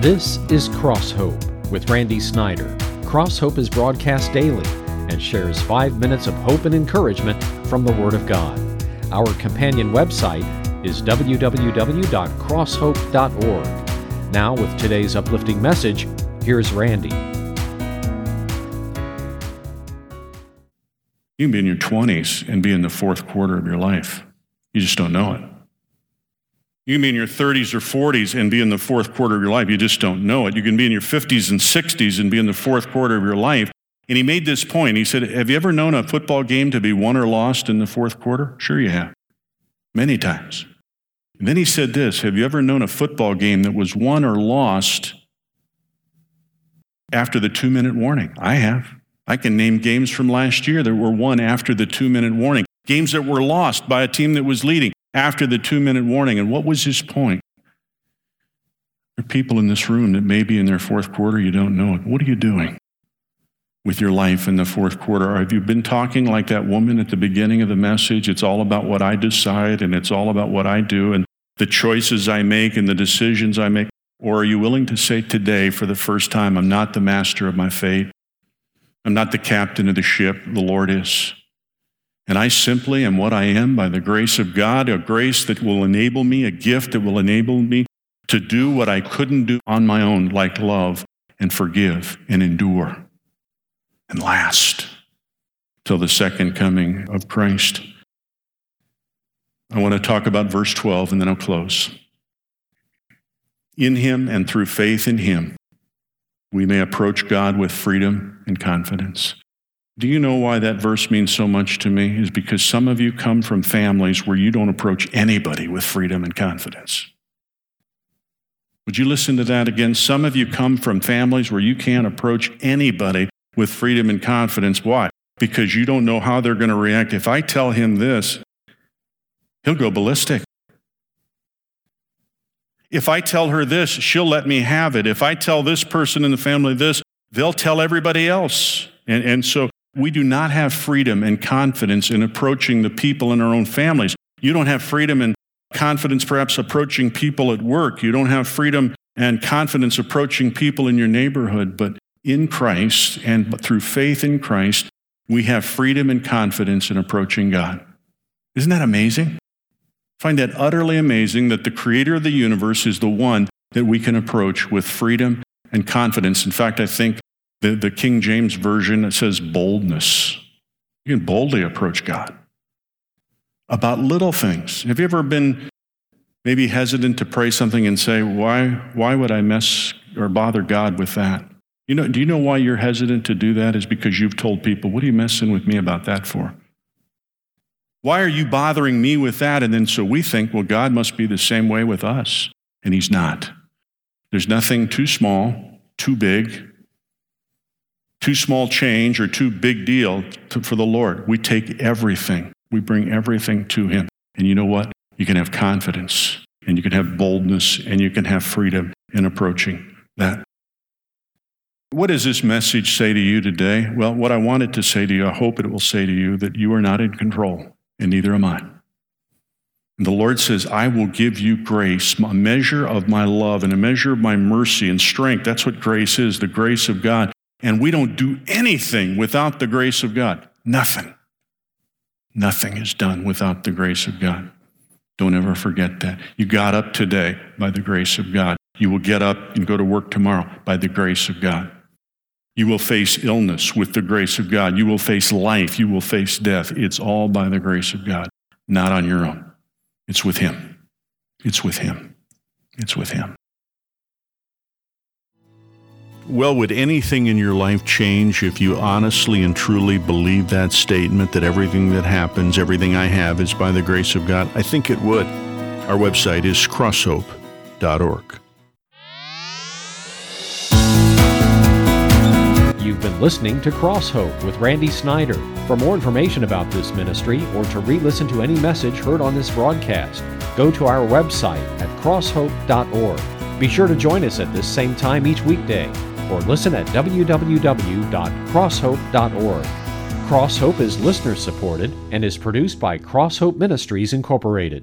This is Cross Hope with Randy Snyder. Cross Hope is broadcast daily and shares 5 minutes of hope and encouragement from the Word of God. Our companion website is www.crosshope.org. Now, with today's uplifting message, here's Randy. You can be in your 20s and be in the fourth quarter of your life. You just don't know it. You can be in your 30s or 40s and be in the fourth quarter of your life. You just don't know it. You can be in your 50s and 60s and be in the fourth quarter of your life. And he made this point. He said, have you ever known a football game to be won or lost in the fourth quarter? Sure you have. Many times. And then he said this, have you ever known a football game that was won or lost after the 2-minute warning? I have. I can name games from last year that were won after the 2-minute warning. Games that were lost by a team that was leading after the 2-minute warning. And what was his point? There are people in this room that may be in their fourth quarter, you don't know it. What are you doing with your life in the fourth quarter? Or have you been talking like that woman at the beginning of the message? It's all about what I decide, and it's all about what I do, and the choices I make and the decisions I make. Or are you willing to say today, for the first time, I'm not the master of my fate. I'm not the captain of the ship. The Lord is. And I simply am what I am by the grace of God, a grace that will enable me, a gift that will enable me to do what I couldn't do on my own, like love and forgive and endure and last till the second coming of Christ. I want to talk about verse 12 and then I'll close. In him and through faith in him, we may approach God with freedom and confidence. Do you know why that verse means so much to me? Is because some of you come from families where you don't approach anybody with freedom and confidence. Would you listen to that again? Some of you come from families where you can't approach anybody with freedom and confidence. Why? Because you don't know how they're going to react. If I tell him this, he'll go ballistic. If I tell her this, she'll let me have it. If I tell this person in the family this, they'll tell everybody else. And so we do not have freedom and confidence in approaching the people in our own families. You don't have freedom and confidence perhaps approaching people at work. You don't have freedom and confidence approaching people in your neighborhood. But in Christ and through faith in Christ, we have freedom and confidence in approaching God. Isn't that amazing? I find that utterly amazing that the creator of the universe is the one that we can approach with freedom and confidence. In fact, I think the King James Version, it says boldness. You can boldly approach God about little things. Have you ever been maybe hesitant to pray something and say, why would I mess or bother God with that? Do you know why you're hesitant to do that? Is because you've told people, what are you messing with me about that for? Why are you bothering me with that? And then so we think, well, God must be the same way with us. And he's not. There's nothing too small, too big, too small change, or too big deal for the Lord. We take everything. We bring everything to him. And you know what? You can have confidence, and you can have boldness, and you can have freedom in approaching that. What does this message say to you today? Well, what I wanted to say to you, I hope it will say to you that you are not in control, and neither am I. And the Lord says, I will give you grace, a measure of my love and a measure of my mercy and strength. That's what grace is, the grace of God. And we don't do anything without the grace of God. Nothing. Nothing is done without the grace of God. Don't ever forget that. You got up today by the grace of God. You will get up and go to work tomorrow by the grace of God. You will face illness with the grace of God. You will face life. You will face death. It's all by the grace of God, not on your own. It's with him. It's with him. It's with him. Well, would anything in your life change if you honestly and truly believe that statement that everything that happens, everything I have is by the grace of God? I think it would. Our website is crosshope.org. You've been listening to Cross Hope with Randy Snyder. For more information about this ministry or to re-listen to any message heard on this broadcast, go to our website at crosshope.org. Be sure to join us at this same time each weekday, or listen at www.crosshope.org. Cross Hope is listener supported and is produced by Cross Hope Ministries Incorporated.